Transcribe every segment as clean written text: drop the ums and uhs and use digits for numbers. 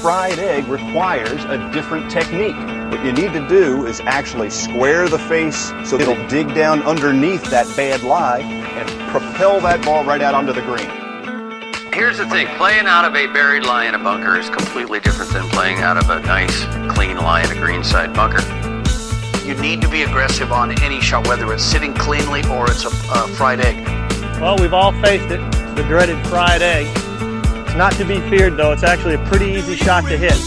fried egg requires a different technique. What you need to do is actually square the face so it'll dig down underneath that bad lie and propel that ball right out onto the green. Here's the thing, playing out of a buried lie in a bunker is completely different than playing out of a nice, clean lie in a greenside bunker. You need to be aggressive on any shot, whether it's sitting cleanly or it's a fried egg. Well, we've all faced it, the dreaded fried egg. It's not to be feared, though. It's actually a pretty easy shot to hit.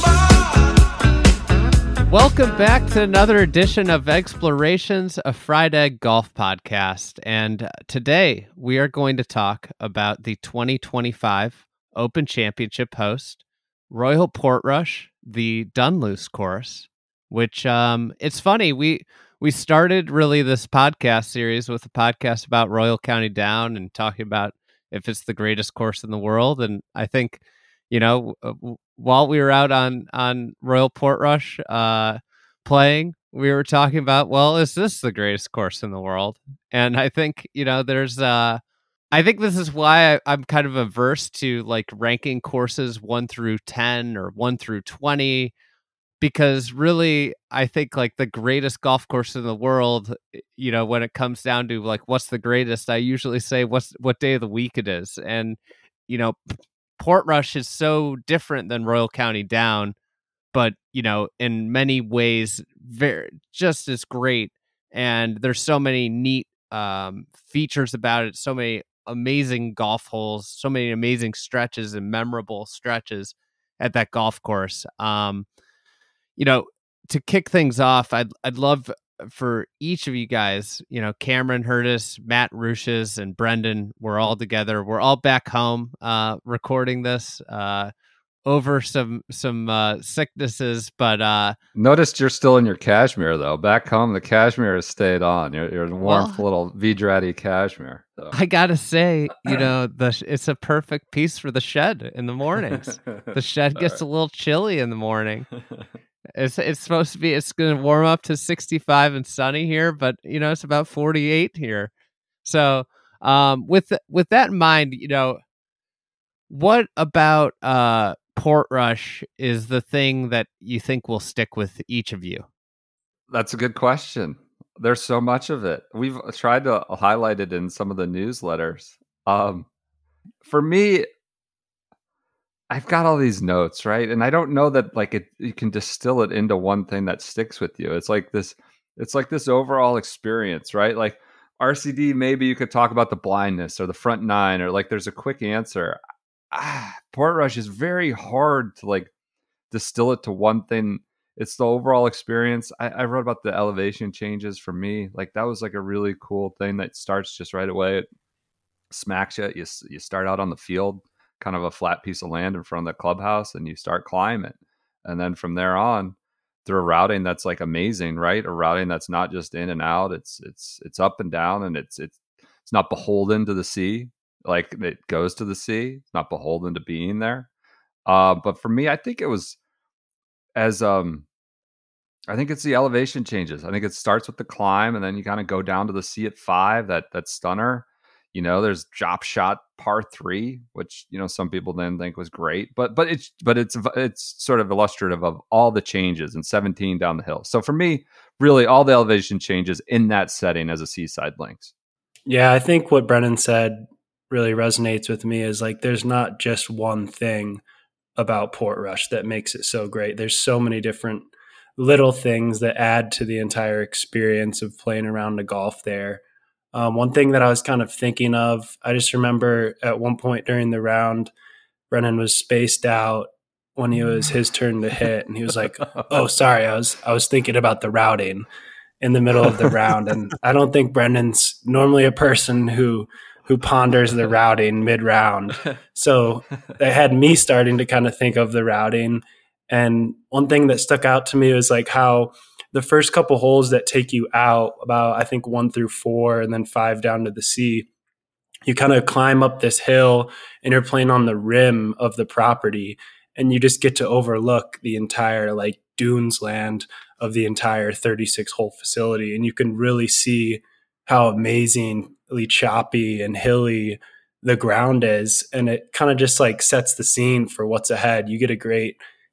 Welcome back to another edition of Explorations, a Fried Egg Golf Podcast. And today we are going to talk about the 2025 Open Championship host, Royal Portrush, the Dunluce course, which it's funny. We started really this podcast series with a podcast about Royal County Down and talking about if it's the greatest course in the world. And I think, while we were out on Royal Portrush playing, we were talking about, well, is this the greatest course in the world? And I think, I think this is why I'm kind of averse to like ranking courses 1 through 10 or 1 through 20, because really, I think like the greatest golf course in the world, when it comes down to like, what's the greatest, I usually say what day of the week it is. And, Portrush is so different than Royal County Down, but, in many ways, just as great. And there's so many neat features about it, so many amazing golf holes, so many amazing stretches and memorable stretches at that golf course. To kick things off, I'd love for each of you guys, Cameron Hurtis, Matt Ruches, and Brendan, we're all together. We're all back home recording this over some sicknesses, but noticed you're still in your cashmere though. Back home, the cashmere has stayed on. You're in warmth, little Vidrati cashmere. So. I gotta say, it's a perfect piece for the shed in the mornings. The shed gets a little chilly in the morning. It's supposed to be, it's going to warm up to 65 and sunny here, but it's about 48 here. So with that in mind, what about Portrush is the thing that you think will stick with each of you? That's a good question. There's so much of it. We've tried to highlight it in some of the newsletters. For me, I've got all these notes, right? And I don't know that you can distill it into one thing that sticks with you. It's like this overall experience, right? Like RCD, maybe you could talk about the blindness or the front nine, or like there's a quick answer. Portrush is very hard to distill it to one thing. It's the overall experience. I wrote about the elevation changes for me. Like that was like a really cool thing that starts just right away. It smacks you. You start out on the field, kind of a flat piece of land in front of the clubhouse, and you start climbing. And then from there on, through a routing that's like amazing, right? A routing that's not just in and out. It's up and down, and it's not beholden to the sea. Like it goes to the sea. It's not beholden to being there. But for me, I think it was I think it's the elevation changes. I think it starts with the climb, and then you kind of go down to the sea at 5, that stunner. There's drop shot par 3, which some people then think was great, but it's sort of illustrative of all the changes in 17 down the hill. So for me, really all the elevation changes in that setting as a seaside links. Yeah, I think what Brennan said really resonates with me is like there's not just one thing about Portrush that makes it so great. There's so many different little things that add to the entire experience of playing around the golf there. One thing that I was kind of thinking of, I just remember at one point during the round, Brennan was spaced out when it was his turn to hit, and he was like, "Oh, sorry, I was thinking about the routing in the middle of the round." And I don't think Brennan's normally a person who ponders the routing mid-round. So they had me starting to kind of think of the routing. And one thing that stuck out to me was like how the first couple holes that take you out, about I think 1 through 4 and then 5 down to the sea, you kind of climb up this hill and you're playing on the rim of the property, and you just get to overlook the entire like dunes land of the entire 36 hole facility. And you can really see how amazingly choppy and hilly the ground is. And it kind of just like sets the scene for what's ahead. You get a great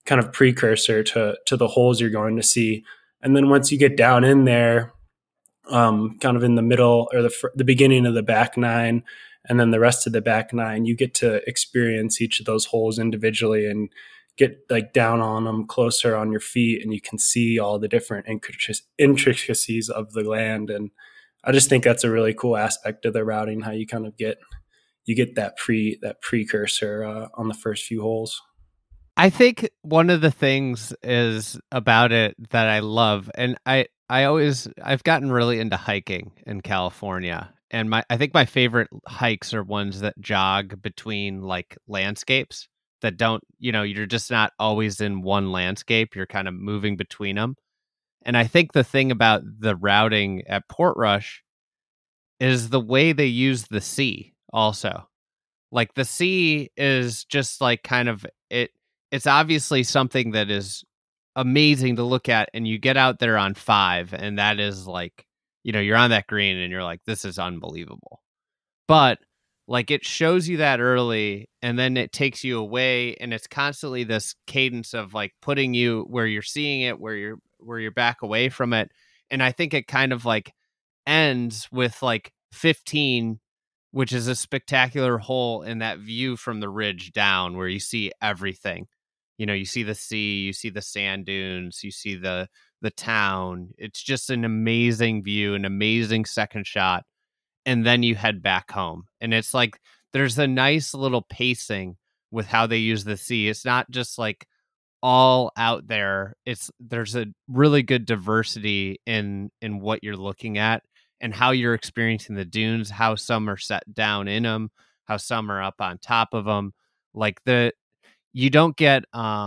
kind of precursor to the holes you're going to see. And then once you get down in there, kind of in the middle or the beginning of the back nine, and then the rest of the back nine, you get to experience each of those holes individually and get like down on them closer on your feet, and you can see all the different intricacies of the land. And I just think that's a really cool aspect of the routing, how you kind of get that precursor on the first few holes. I think one of the things is about it that I love, and I've gotten really into hiking in California, and I think my favorite hikes are ones that jog between like landscapes that don't, you're just not always in one landscape, you're kind of moving between them. And I think the thing about the routing at Portrush is the way they use the sea also. Like the sea is just like kind of it's obviously something that is amazing to look at, and you get out there on 5, and that is like, you're on that green and you're like, this is unbelievable. But like it shows you that early, and then it takes you away, and it's constantly this cadence of like putting you where you're seeing it, where you're back away from it. And I think it kind of like ends with like 15, which is a spectacular hole in that view from the ridge down where you see everything. You see the sea, you see the sand dunes, you see the town. It's just an amazing view, an amazing second shot. And then you head back home. And it's like there's a nice little pacing with how they use the sea. It's not just like all out there. There's a really good diversity in what you're looking at and how you're experiencing the dunes, how some are set down in them, how some are up on top of them. Like you don't get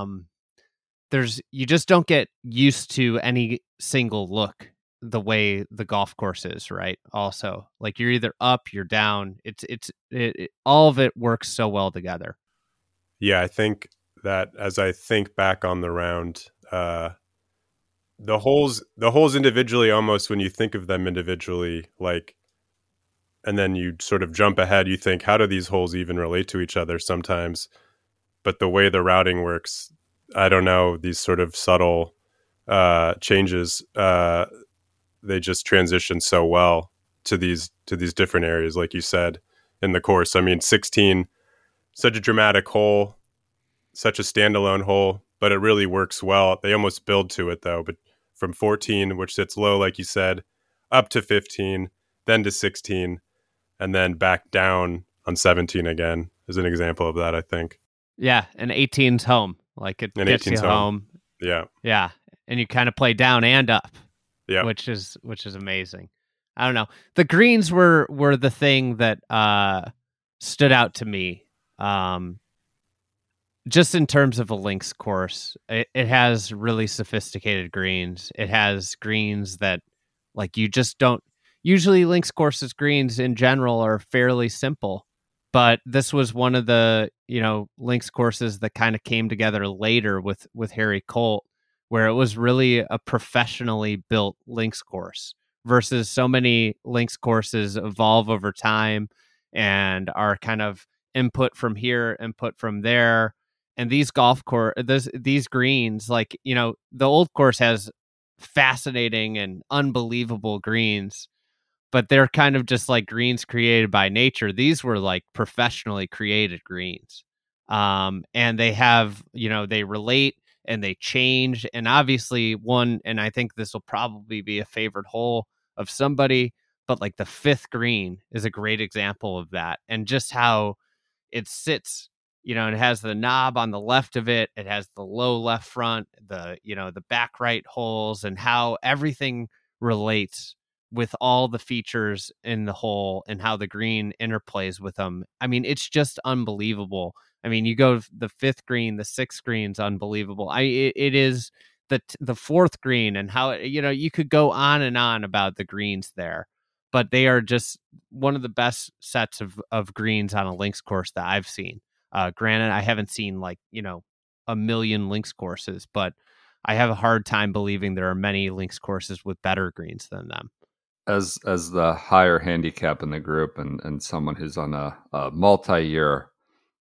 you just don't get used to any single look the way the golf course is, right? Also, like you're either up, you're down. It all of it works so well together. Yeah, I think that as I think back on the round, the holes individually, almost when you think of them individually, like, and then you sort of jump ahead, you think, how do these holes even relate to each other sometimes? But the way the routing works, I don't know, these sort of subtle changes, they just transition so well to these different areas, like you said, in the course. I mean, 16, such a dramatic hole, such a standalone hole, but it really works well. They almost build to it, though. But from 14, which sits low, like you said, up to 15, then to 16, and then back down on 17 again is an example of that, I think. Yeah, and 18's home. Like it gets you home. Yeah. Yeah, and you kind of play down and up. Yeah. Which is amazing. I don't know. The greens were the thing that stood out to me. Just in terms of a links course, it has really sophisticated greens. It has greens that like you just don't usually links courses greens in general are fairly simple. But this was one of the, links courses that kind of came together later with Harry Colt, where it was really a professionally built links course versus so many links courses evolve over time and are kind of input from here, input from there. And these these greens, like, the old course has fascinating and unbelievable greens, but they're kind of just like greens created by nature. These were like professionally created greens. And they have, they relate and they change. And obviously and I think this will probably be a favorite hole of somebody, but like the 5th green is a great example of that. And just how it sits, it has the knob on the left of it. It has the low left front, the back right holes, and how everything relates with all the features in the hole and how the green interplays with them. I mean, it's just unbelievable. I mean, you go the 5th green, the 6th green's unbelievable. It is the 4th green, and how, you could go on and on about the greens there, but they are just one of the best sets of greens on a links course that I've seen. Granted, I haven't seen like, a million links courses, but I have a hard time believing there are many links courses with better greens than them. As the higher handicap in the group and someone who's on a multi-year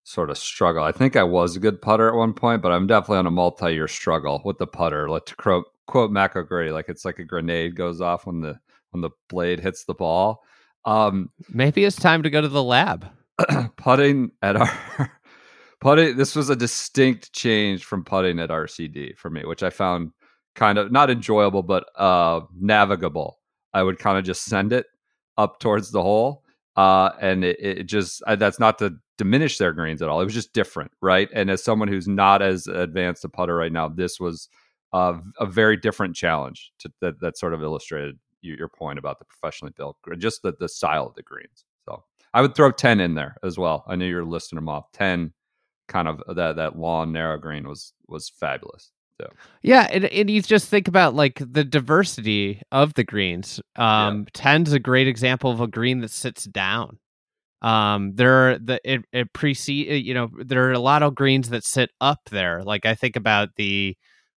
sort of struggle. I think I was a good putter at one point, but I'm definitely on a multi-year struggle with the putter. Like to quote Mac O'Grady, like it's like a grenade goes off when the blade hits the ball. Maybe it's time to go to the lab. Putting at our putting, this was a distinct change from putting at RCD for me, which I found kind of not enjoyable, but navigable. I would kind of just send it up towards the hole. And it just, that's not to diminish their greens at all. It was just different, right? And as someone who's not as advanced a putter right now, this was a very different challenge that sort of illustrated your point about the professionally built, just the style of the greens. So I would throw 10 in there as well. I knew you were listing them off. 10, kind of that long, narrow green was fabulous. So. Yeah, and you just think about like the diversity of the greens. 10's a great example of a green that sits down. There are there are a lot of greens that sit up there. Like I think about the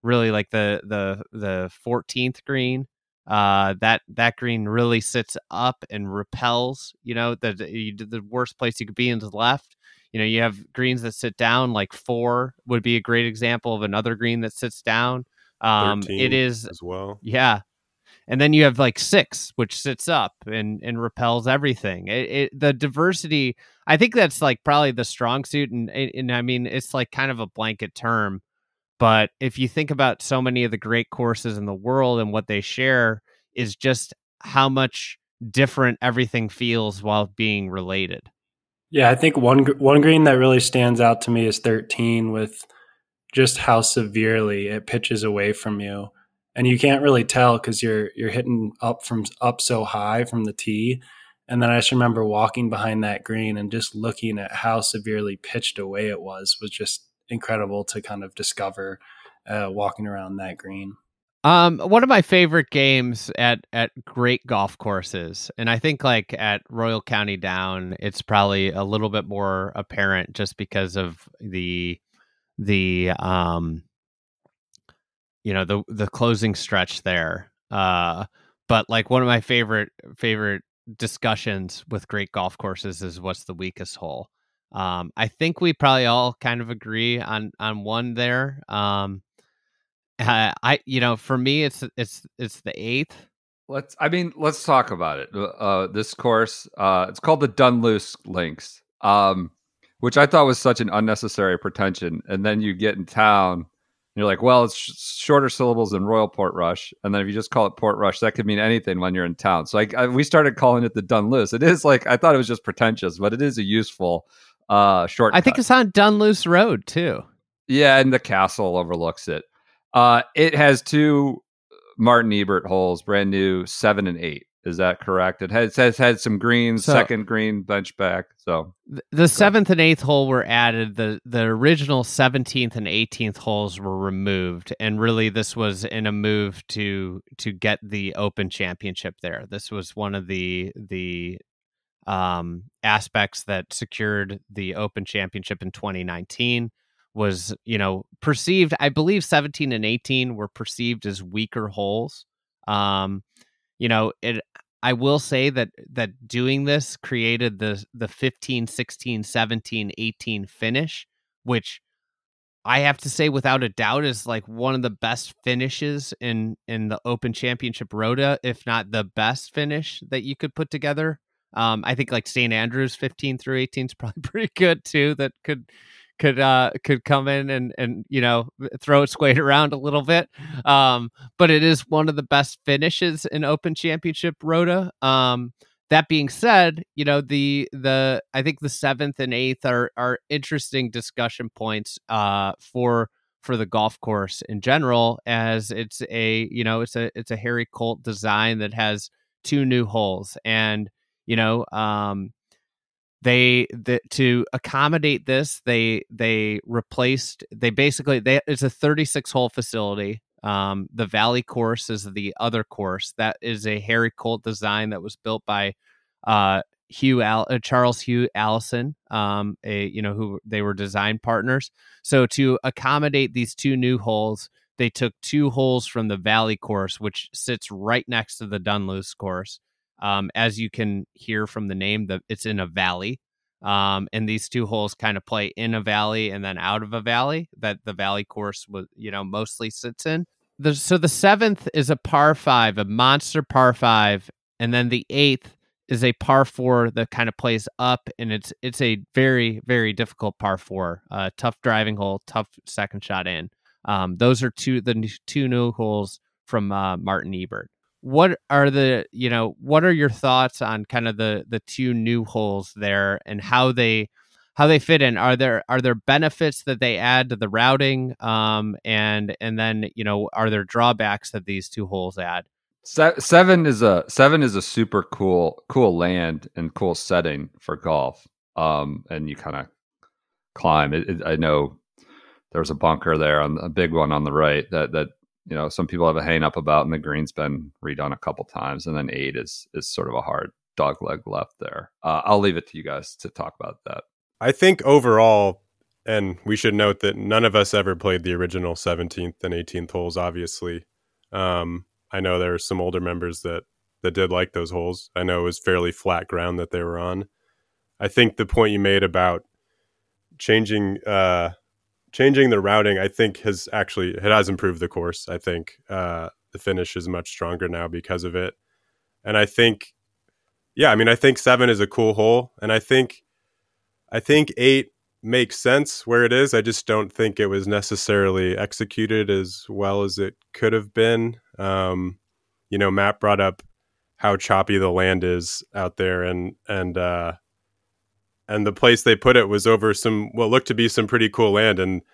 14th green. That green really sits up and repels. The worst place you could be is left. You have greens that sit down, like 4 would be a great example of another green that sits down. 13 it is as well. Yeah. And then you have like 6, which sits up and repels everything. The diversity, I think that's like probably the strong suit. And I mean, it's like kind of a blanket term, but if you think about so many of the great courses in the world and what they share is just how much different everything feels while being related. Yeah, I think one green that really stands out to me is 13, with just how severely it pitches away from you, and you can't really tell because you're hitting up so high from the tee. And then I just remember walking behind that green and just looking at how severely pitched away it was just incredible to kind of discover walking around that green. One of my favorite games at great golf courses, and I think like at Royal County Down, it's probably a little bit more apparent just because of the closing stretch there. But like one of my favorite discussions with great golf courses is what's the weakest hole. I think we probably all kind of agree on one there. For me, it's the 8th. Let's talk about it. This course, it's called the Dunluce Links, which I thought was such an unnecessary pretension. And then you get in town, and you're like, well, it's shorter syllables than Royal Portrush. And then if you just call it Portrush, that could mean anything when you're in town. So we started calling it the Dunluce. It is like, I thought it was just pretentious, but it is a useful shortcut. I think it's on Dunluce Road too. Yeah, and the castle overlooks it. It has 2 Martin Ebert holes, brand new, 7 and 8. Is that correct? It has had some greens, second green, bench back. So the 7th and 8th hole were added. The original 17th and 18th holes were removed, and really this was in a move to get the Open Championship there. This was one of the aspects that secured the Open Championship in 2019. Was perceived, I believe 17 and 18 were perceived as weaker holes. I will say that doing this created the 15, 16, 17, 18 finish, which I have to say without a doubt is like one of the best finishes in the Open Championship Rota, if not the best finish that you could put together. I think like St. Andrews 15 through 18 is probably pretty good too. That could come in and throw its weight around a little bit, but it is one of the best finishes in Open Championship Rota. That being said, I think the 7th and 8th are interesting discussion points for the golf course in general, as it's a Harry Colt design that has 2 new holes, and to accommodate this, it's a 36-hole facility. The Valley course is the other course. That is a Harry Colt design that was built by Charles Hugh Allison, who they were design partners. So to accommodate these 2 new holes, they took 2 holes from the Valley course, which sits right next to the Dunluce course. As you can hear from the name, it's in a valley. And these two holes kind of play in a valley and then out of a valley that the valley course was, mostly sits in. So the 7th is a par 5, a monster par 5, and then the 8th is a par 4 that kind of plays up, and it's a very, very difficult par 4, tough driving hole, tough second shot in. Those are the two new holes from Martin Ebert. What are your thoughts on kind of the two new holes there and how they fit in? Are there benefits that they add to the routing? And then, are there drawbacks that these two holes add? Seven is a super cool land and cool setting for golf. And you kind of climb. I know there's a bunker there on a big one on the right that some people have a hang up about, and the green's been redone a couple times. And then 8 is sort of a hard dog leg left there. I'll leave it to you guys to talk about that. I think overall, and we should note that none of us ever played the original 17th and 18th holes, obviously. I know there are some older members that did like those holes. I know it was fairly flat ground that they were on. I think the point you made about changing the routing, I think has improved the course. I think the finish is much stronger now because of it. And I think, I think 7 is a cool hole. And I think 8 makes sense where it is. I just don't think it was necessarily executed as well as it could have been. Matt brought up how choppy the land is out there, and the place they put it was over what looked to be some pretty cool land, and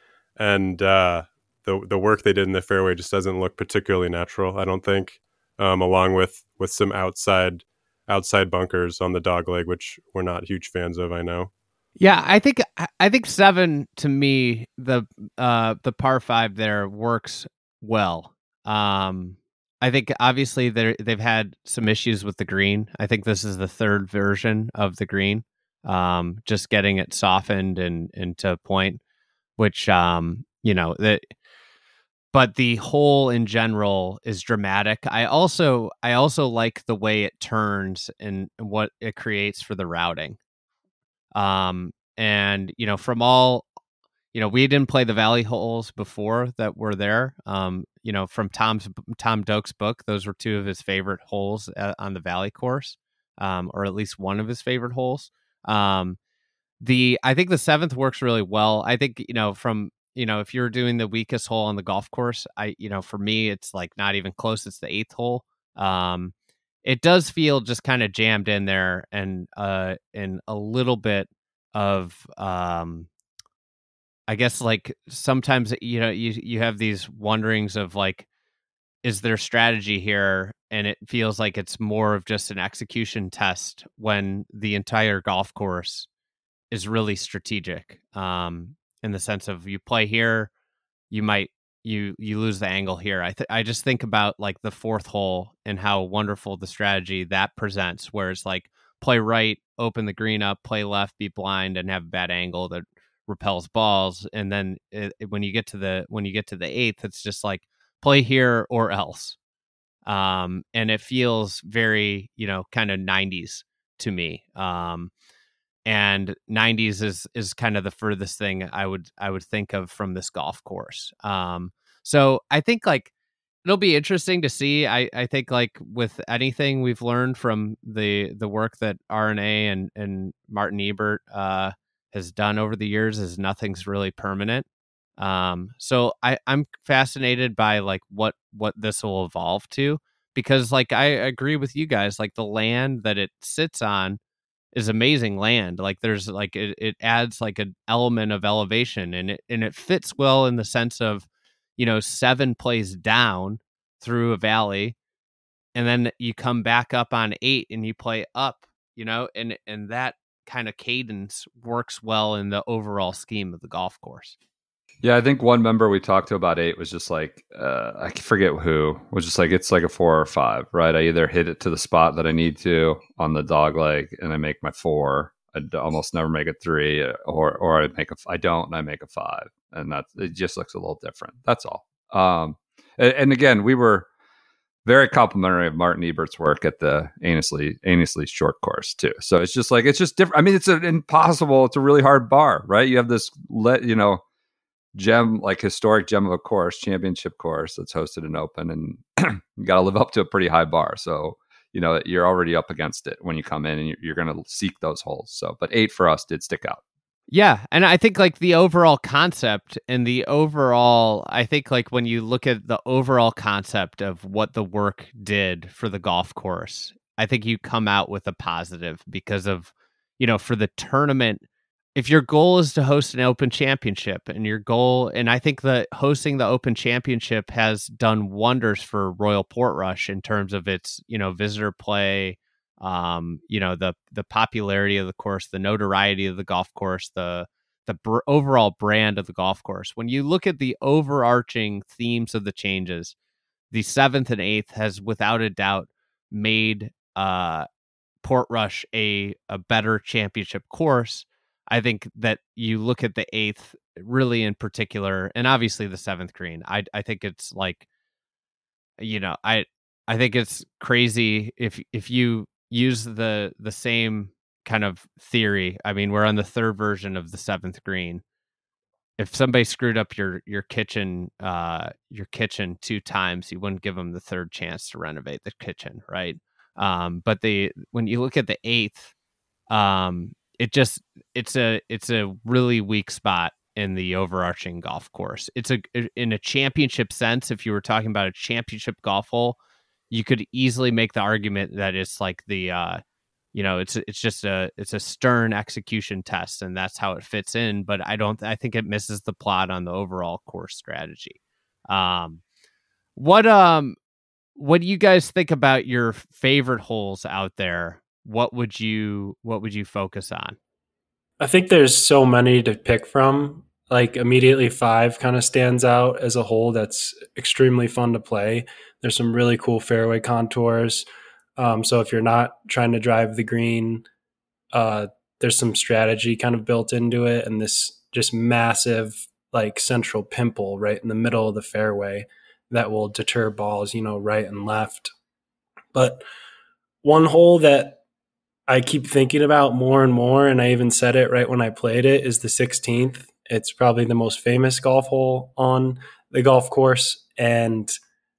the work they did in the fairway just doesn't look particularly natural, I don't think. Along with some outside bunkers on the dog leg, which we're not huge fans of, I know. Yeah, I think 7 to me, the par 5 there works well. I think obviously they've had some issues with the green. I think this is the third version of the green, just getting it softened and to a point, which but the hole in general is dramatic. I also like the way it turns and what it creates for the routing. And from all, we didn't play the valley holes before that were there. From Tom Doak's book, those were two of his favorite holes on the valley course, or at least one of his favorite holes. I think the 7th works really well. I think, if you're doing the weakest hole on the golf course, for me, it's like not even close. It's the 8th hole. It does feel just kind of jammed in there, and a little bit of, I guess, like sometimes, you have these wonderings of like, is there strategy here? And it feels like it's more of just an execution test when the entire golf course is really strategic. In the sense of, you play here, you might, you lose the angle here. I just think about like the 4th hole and how wonderful the strategy that presents, where it's like, play right, open the green up, play left, be blind, and have a bad angle that repels balls. And then when you get to the 8th, it's just like, play here or else. And it feels very, kind of 90s to me. And 90s is kind of the furthest thing I would think of from this golf course. So I think like it'll be interesting to see. I think like with anything we've learned from the work that R&A and Martin Ebert has done over the years is nothing's really permanent. So I'm fascinated by like what this will evolve to, because like I agree with you guys, like the land that it sits on is amazing land. Like there's like it adds like an element of elevation, and it fits well in the sense of, 7 plays down through a valley, and then you come back up on 8 and you play up, and that kind of cadence works well in the overall scheme of the golf course. Yeah, I think one member we talked to about 8 was just like, I forget who, was just like, it's like a 4 or 5, right? I either hit it to the spot that I need to on the dog leg and I make my 4. I almost never make a 3, or I don't, and I make a 5. And it just looks a little different. That's all. And again, we were very complimentary of Martin Ebert's work at the Annesley short course too. So it's just different. I mean, it's a really hard bar, right? You have this, gem, like historic gem of a course, championship course that's hosted an Open, and you got to live up to a pretty high bar. So, you're already up against it when you come in, and you're going to seek those holes. So, but 8 for us did stick out. Yeah. And I think like the overall concept and I think like when you look at the overall concept of what the work did for the golf course, I think you come out with a positive because of, for the tournament, if your goal is to host an Open Championship and I think that hosting the Open Championship has done wonders for Royal Portrush in terms of its, visitor play, the popularity of the course, the notoriety of the golf course, the overall brand of the golf course. When you look at the overarching themes of the changes, the 7th and 8th has without a doubt made Portrush a better championship course. I think that you look at the 8th really in particular, and obviously the 7th green. I think it's like, I think it's crazy if you use the same kind of theory. I mean, we're on the 3rd version of the 7th green. If somebody screwed up your kitchen 2 times, you wouldn't give them the 3rd chance to renovate the kitchen, right? But when you look at the 8th, it's a really weak spot in the overarching golf course. It's in a championship sense. If you were talking about a championship golf hole, you could easily make the argument that it's like the it's a stern execution test, and that's how it fits in. But I think it misses the plot on the overall course strategy. What do you guys think about your favorite holes out there? What would you focus on? I think there's so many to pick from. Like immediately 5 kind of stands out as a hole that's extremely fun to play. There's some really cool fairway contours. So if you're not trying to drive the green, there's some strategy kind of built into it, and this just massive like central pimple right in the middle of the fairway that will deter balls, right and left. But one hole that I keep thinking about more and more, and I even said it right when I played it, is the 16th. It's probably the most famous golf hole on the golf course. And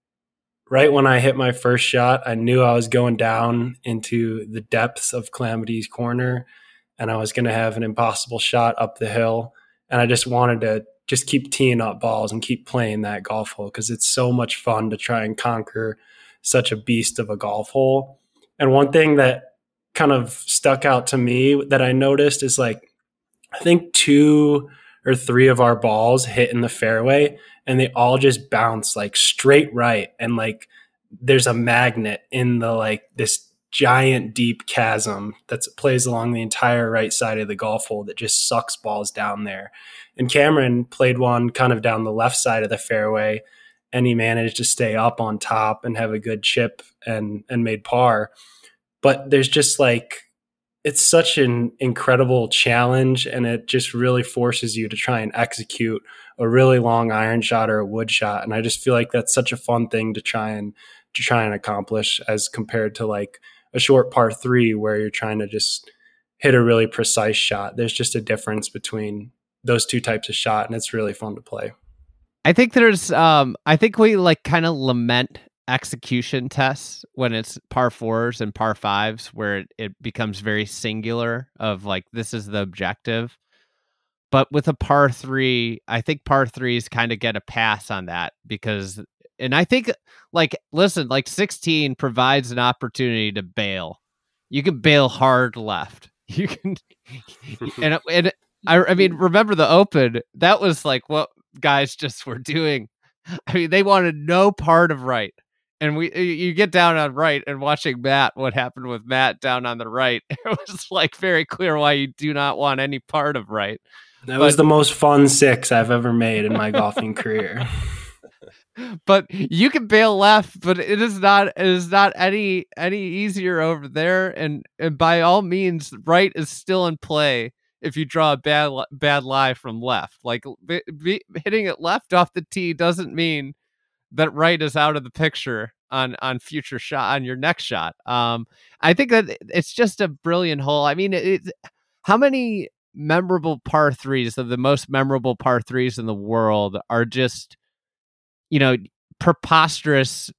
right when I hit my first shot, I knew I was going down into the depths of Calamity's Corner, and I was going to have an impossible shot up the hill. And I just wanted to just keep teeing up balls and keep playing that golf hole because it's so much fun to try and conquer such a beast of a golf hole. And one thing that kind of stuck out to me that I noticed is like, I think 2 or 3 of our balls hit in the fairway and they all just bounce like straight right. And like, there's a magnet in the, like this giant deep chasm that plays along the entire right side of the golf hole that just sucks balls down there. And Cameron played one kind of down the left side of the fairway, and he managed to stay up on top and have a good chip and made par. But there's just like, it's such an incredible challenge, and it just really forces you to try and execute a really long iron shot or a wood shot. And I just feel like that's such a fun thing to try and accomplish as compared to like a short par 3 where you're trying to just hit a really precise shot. There's just a difference between those 2 types of shot, and it's really fun to play. I think there's I think we like kind of lament execution tests when it's par 4s and par 5s where it becomes very singular of like, this is the objective. But with a par 3, I think par 3s kind of get a pass on that because, and I think like, listen, like 16 provides an opportunity to bail. You can bail hard left. You can, and I mean, remember the Open, that was like what guys just were doing. I mean, they wanted no part of right. And you get down on right, and watching Matt, what happened with Matt down on the right, it was like very clear why you do not want any part of right. That was the most fun 6 I've ever made in my golfing career. But you can bail left, but it is not any easier over there. And by all means, right is still in play if you draw a bad lie from left. Like hitting it left off the tee doesn't mean that right is out of the picture on future shot on your next shot. I think that it's just a brilliant hole. I mean, how many memorable par threes of the most memorable par threes in the world are just, preposterous,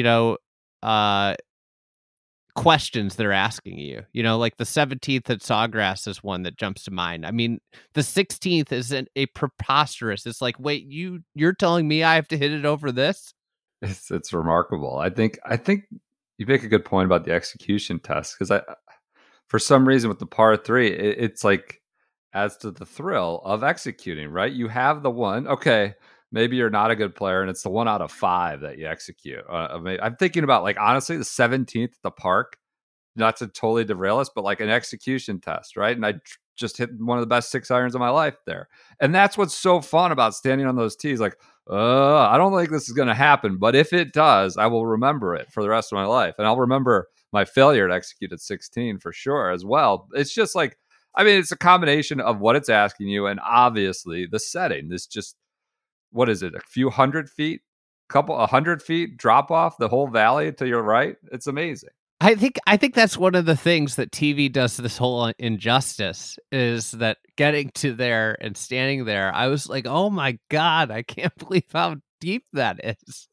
questions they're asking you, like the 17th at Sawgrass is one that jumps to mind. I mean, the 16th is a preposterous. It's like, wait, you're telling me I have to hit it over this? It's remarkable. I think you make a good point about the execution test, because for some reason with the par three, it's like adds to the thrill of executing, right? You have the one, okay, maybe you're not a good player, and it's the 1 out of 5 that you execute. I'm thinking about, like, honestly, the 17th at the park, not to totally derail us, but like an execution test, right? And I just hit one of the best 6 irons of my life there. And that's what's so fun about standing on those tees. Like, I don't think this is going to happen, but if it does, I will remember it for the rest of my life. And I'll remember my failure to execute at 16 for sure as well. It's just like, I mean, it's a combination of what it's asking you, and obviously the setting. This just, what is it, a few 100 feet, 100 feet drop off the whole valley to your right? It's amazing. I think that's one of the things that TV does this whole injustice, is that getting to there and standing there, I was like, oh my God, I can't believe how deep that is.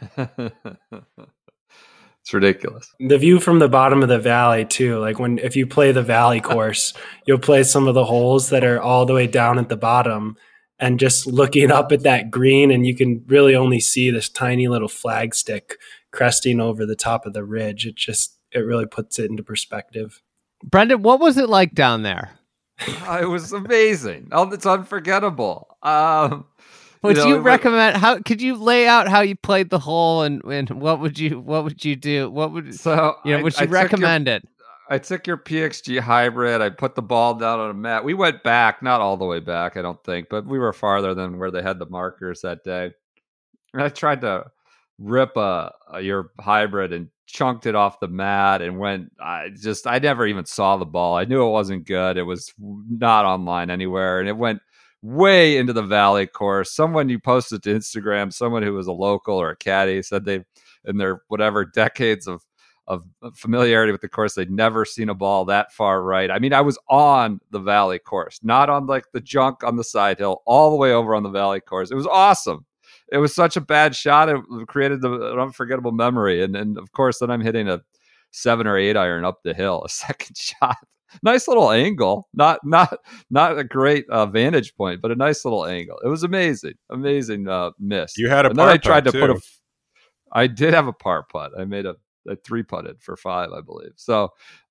It's ridiculous. The view from the bottom of the valley too. Like if you play the valley course, you'll play some of the holes that are all the way down at the bottom, and just looking up at that green, and you can really only see this tiny little flagstick cresting over the top of the ridge. It really puts it into perspective. Brendan, what was it like down there? It was amazing. It's unforgettable. Would you recommend, how could you lay out how you played the hole, and what would you do? Would you recommend it? I took your PXG hybrid. I put the ball down on a mat. We went back, not all the way back, I don't think, but we were farther than where they had the markers that day. And I tried to rip your hybrid and chunked it off the mat and went. I never even saw the ball. I knew it wasn't good. It was not online anywhere, and it went way into the valley course. Someone you posted to Instagram, someone who was a local or a caddy, said they, in their whatever decades of familiarity with the course, they'd never seen a ball that far right. I mean, I was on the valley course, not on like the junk on the side hill, all the way over on the valley course. It was awesome. It was such a bad shot. It created an unforgettable memory. And of course, then I'm hitting a 7 or 8 iron up the hill, a second shot. Nice little angle, not a great vantage point, but a nice little angle. It was amazing miss. You had a and par then I tried putt to too. put I did have a par putt. I made a 3-putted for 5, I believe. So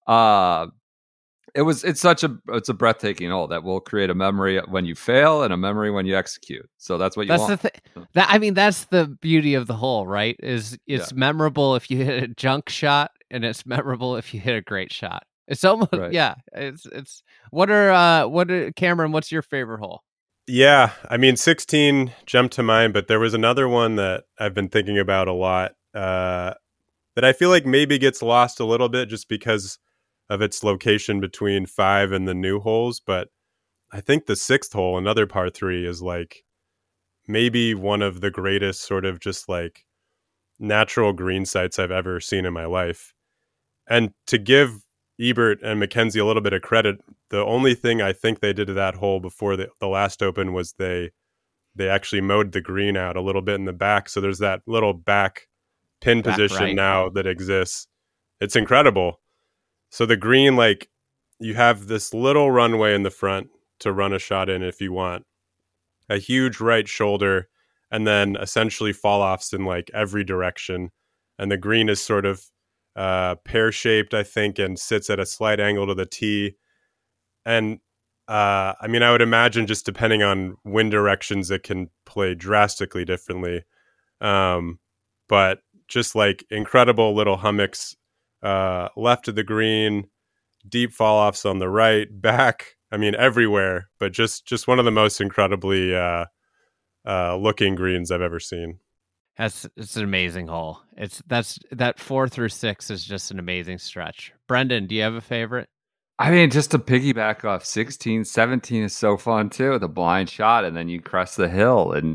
it's a breathtaking hole that will create a memory when you fail and a memory when you execute. So that's what you want. That's the beauty of the hole, right? It's memorable if you hit a junk shot, and it's memorable if you hit a great shot. It's almost right. It's Cameron, what's your favorite hole? Yeah, I mean 16 jumped to mind, but there was another one that I've been thinking about a lot that I feel like maybe gets lost a little bit just because of its location between 5 and the new holes. But I think the 6th hole, another par 3, is like maybe one of the greatest sort of just like natural green sites I've ever seen in my life. And to give Ebert and Mackenzie a little bit of credit, the only thing I think they did to that hole before the last Open was they actually mowed the green out a little bit in the back. So there's that little back pin position right now that exists. It's incredible. So the green, like, you have this little runway in the front to run a shot in if you want, a huge right shoulder, and then essentially fall offs in like every direction. And the green is sort of pear-shaped, I think, and sits at a slight angle to the tee. And I mean, I would imagine just depending on wind directions, it can play drastically differently. But just like incredible little hummocks left of the green, deep fall-offs on the right, back, I mean, everywhere. But just one of the most incredibly looking greens I've ever seen. It's an amazing hole. That 4 through 6 is just an amazing stretch. Brendan, do you have a favorite? I mean, just to piggyback off 16, 17 is so fun too. The blind shot, and then you crest the hill. And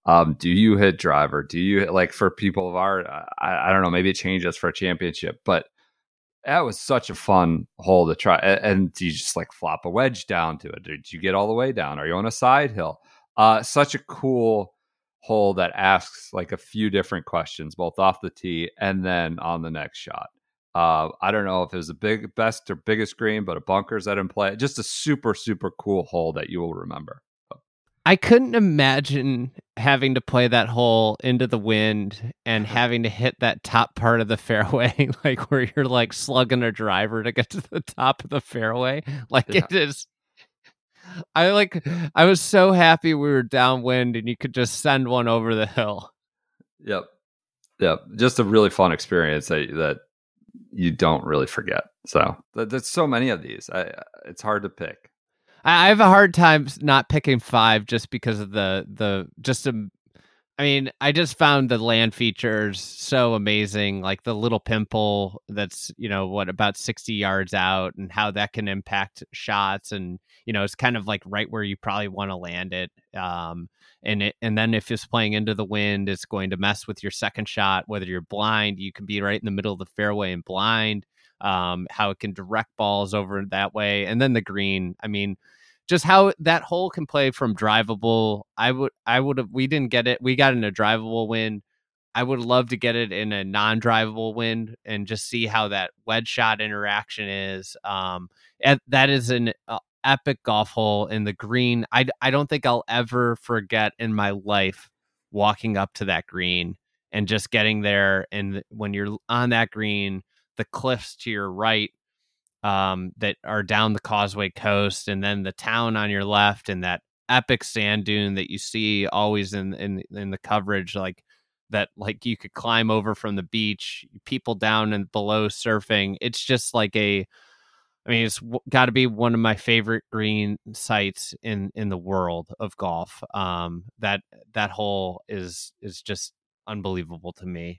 Do you hit driver? Do you like for people of our, I don't know, maybe it changes for a championship, but that was such a fun hole to try. And do you just like flop a wedge down to it? Did you get all the way down? Are you on a side hill? Such a cool hole that asks like a few different questions, both off the tee and then on the next shot. I don't know if it was the best or biggest green, but a bunker's that in play. Just a super, super cool hole that you will remember. I couldn't imagine having to play that hole into the wind and having to hit that top part of the fairway, like where you're like slugging a driver to get to the top of the fairway. Like Yeah. it is. I was so happy we were downwind and you could just send one over the hill. Yep. Just a really fun experience that you don't really forget. So there's so many of these. It's hard to pick. I have a hard time not picking 5 just because of I just found the land features so amazing, like the little pimple that's, about 60 yards out and how that can impact shots. And, it's kind of like right where you probably want to land it. And then if it's playing into the wind, it's going to mess with your second shot, whether you're blind, you can be right in the middle of the fairway and blind. How it can direct balls over that way. And then the green, just how that hole can play from drivable. We didn't get it. We got in a drivable wind. I would love to get it in a non-drivable wind and just see how that wedge shot interaction is. That is an epic golf hole in the green. I don't think I'll ever forget in my life walking up to that green and just getting there. And when you're on that green, the cliffs to your right that are down the Causeway Coast, and then the town on your left, and that epic sand dune that you see always in the coverage, like that, like you could climb over from the beach, people down and below surfing. It's just like it's got to be one of my favorite green sites in the world of golf. That hole is just unbelievable to me.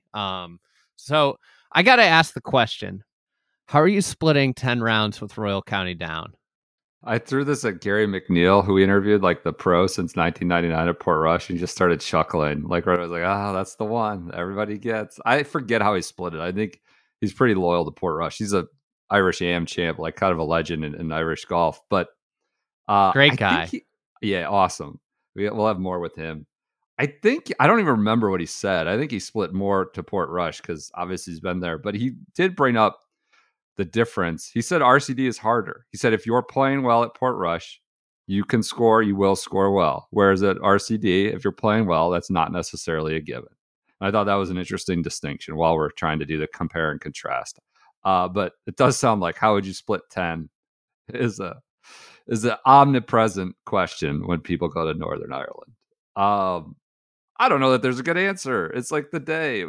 So I got to ask the question: how are you splitting 10 rounds with Royal County Down? I threw this at Gary McNeil, who we interviewed like the pro since 1999 at Portrush, and just started chuckling. Like, I was like, that's the one everybody gets. I forget how he split it. I think he's pretty loyal to Portrush. He's a Irish AM champ, like kind of a legend in Irish golf. But great guy. Awesome. We'll have more with him. I don't even remember what he said. I think he split more to Portrush because obviously he's been there. But he did bring up the difference. He said RCD is harder. He said if you're playing well at Portrush, you can score, you will score well. Whereas at RCD, if you're playing well, that's not necessarily a given. And I thought that was an interesting distinction while we're trying to do the compare and contrast. But it does sound like how would you split 10 is an omnipresent question when people go to Northern Ireland. I don't know that there's a good answer. It's like the day,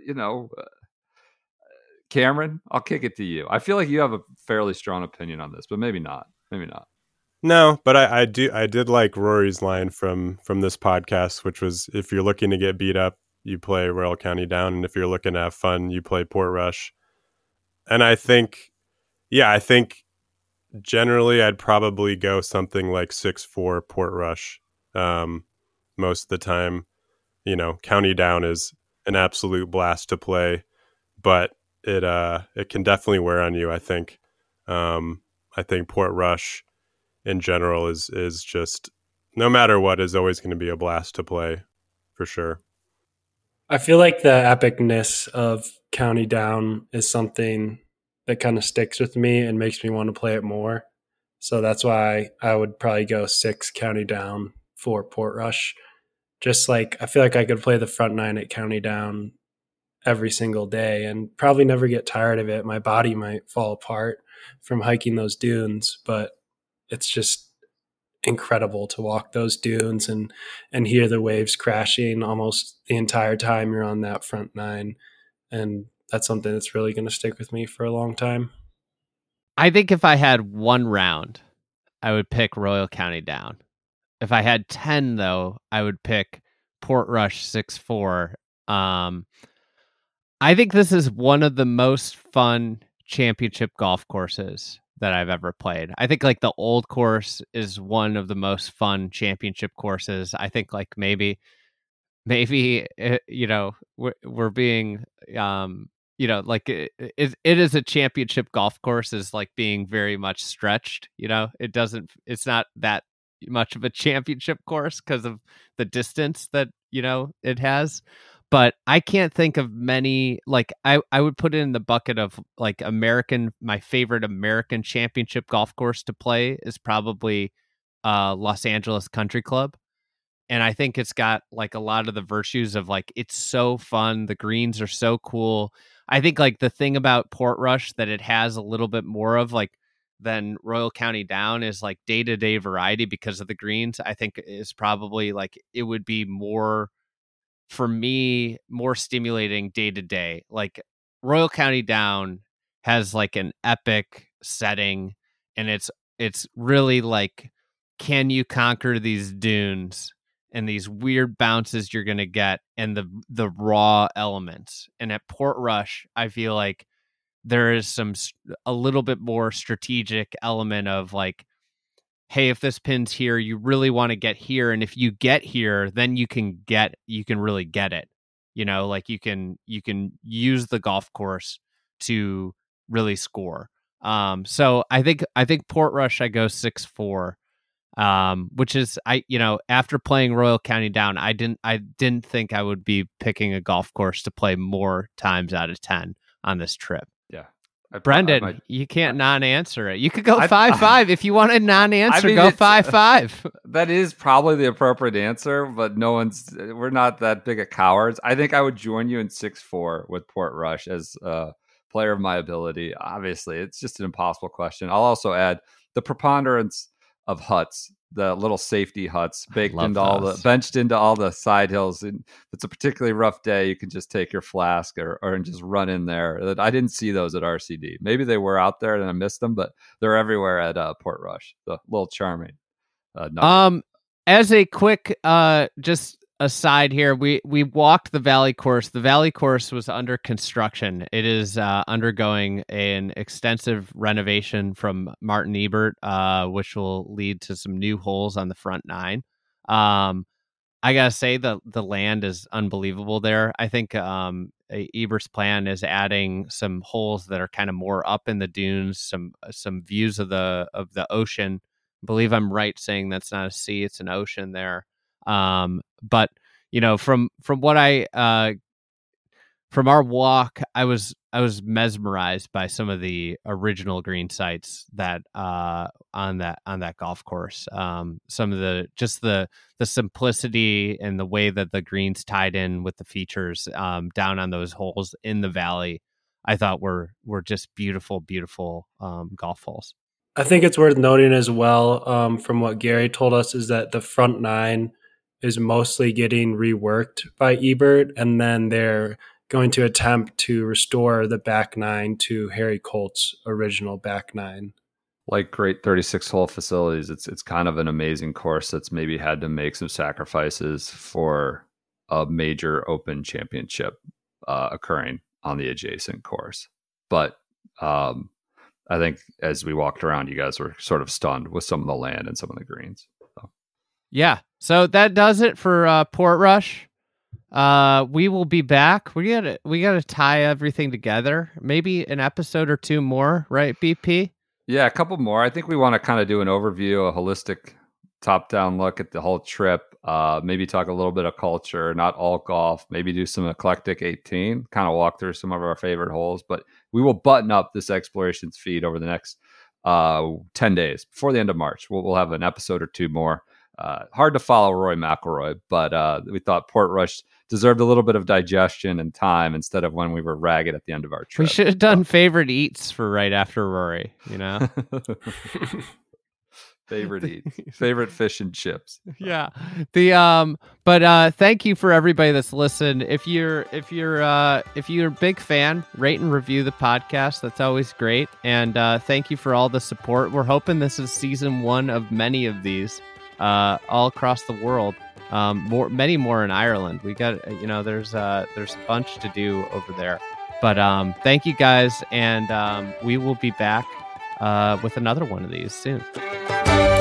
Cameron, I'll kick it to you. I feel like you have a fairly strong opinion on this, but maybe not. No, but I did like Rory's line from this podcast, which was if you're looking to get beat up, you play Royal County Down, and if you're looking to have fun, you play Portrush. And I think generally I'd probably go something like 6-4 Portrush most of the time. County Down is an absolute blast to play, but it can definitely wear on you. I think Portrush in general is just, no matter what, is always going to be a blast to play for sure. I feel like the epicness of County Down is something that kind of sticks with me and makes me want to play it more. So that's why I would probably go 6 County Down, 4 Portrush. Just like, I feel like I could play the front 9 at County Down every single day and probably never get tired of it. My body might fall apart from hiking those dunes, but it's just incredible to walk those dunes and hear the waves crashing almost the entire time you're on that front 9. And that's something that's really going to stick with me for a long time. I think if I had 1 round, I would pick Royal County Down. If I had 10, though, I would pick Portrush 6-4. I think this is one of the most fun championship golf courses that I've ever played. I think like the Old Course is one of the most fun championship courses. I think like maybe maybe we're being like it is a championship golf course is like being very much stretched. It's not that much of a championship course because of the distance that it has. But I can't think of many. Like I would put it in the bucket of like my favorite American championship golf course to play is probably Los Angeles Country Club. And I think it's got like a lot of the virtues of like, it's so fun. The greens are so cool. I think like the thing about Portrush that it has a little bit more of like than Royal County Down is like day-to-day variety because of the greens. I think is probably like, it would be more, for me, more stimulating day-to-day. Like Royal County Down has like an epic setting, and it's really like, can you conquer these dunes and these weird bounces you're going to get and the raw elements. And at Portrush, I feel like there is a little bit more strategic element of like, hey, if this pin's here, you really want to get here. And if you get here, then you can really get it. Like you can use the golf course to really score. So I think Portrush, I go 6-4. Which is after playing Royal County Down, I didn't think I would be picking a golf course to play more times out of 10 on this trip. Yeah. Brendan, you can't non-answer it. You could go 5-5 if you want a non-answer. Go 5-5. That is probably the appropriate answer, but we're not that big of cowards. I think I would join you in 6-4 with Portrush as a player of my ability. Obviously, it's just an impossible question. I'll also add the preponderance of huts, the little safety huts benched into all the side hills. And if it's a particularly rough day, you can just take your flask or just run in there. I didn't see those at RCD. Maybe they were out there and I missed them, but they're everywhere at Portrush. The little charming. As a quick just aside here, we walked the Valley Course. The Valley Course was under construction. It is undergoing an extensive renovation from Martin Ebert, which will lead to some new holes on the front nine. I gotta say the land is unbelievable there. I think Ebert's plan is adding some holes that are kind of more up in the dunes, some views of the ocean. I believe I'm right saying that's not a sea, it's an ocean there. But from what from our walk, I was mesmerized by some of the original green sites that on that golf course. Some of the simplicity and the way that the greens tied in with the features down on those holes in the valley, I thought were just beautiful golf holes. I think it's worth noting as well, from what Gary told us, is that the front nine is mostly getting reworked by Ebert, and then they're going to attempt to restore the back nine to Harry Colt's original back nine. Like great 36-hole facilities, it's kind of an amazing course that's maybe had to make some sacrifices for a major Open Championship occurring on the adjacent course. But I think as we walked around, you guys were sort of stunned with some of the land and some of the greens. So. Yeah. So that does it for Portrush. We will be back. We gotta tie everything together. Maybe an episode or two more, right, BP? Yeah, a couple more. I think we want to kind of do an overview, a holistic top-down look at the whole trip. Maybe talk a little bit of culture, not all golf. Maybe do some eclectic 18. Kind of walk through some of our favorite holes. But we will button up this Explorations feed over the next 10 days before the end of March. We'll have an episode or two more. Hard to follow Rory McIlroy, but we thought Portrush deserved a little bit of digestion and time instead of when we were ragged at the end of our trip. We should have done favorite eats for right after Rory, Favorite eats, favorite fish and chips. Yeah. But thank you for everybody that's listened. If you're a big fan, rate and review the podcast. That's always great. And thank you for all the support. We're hoping this is season 1 of many of these. All across the world, many more in Ireland. We got, there's a bunch to do over there. But thank you guys, and we will be back with another one of these soon.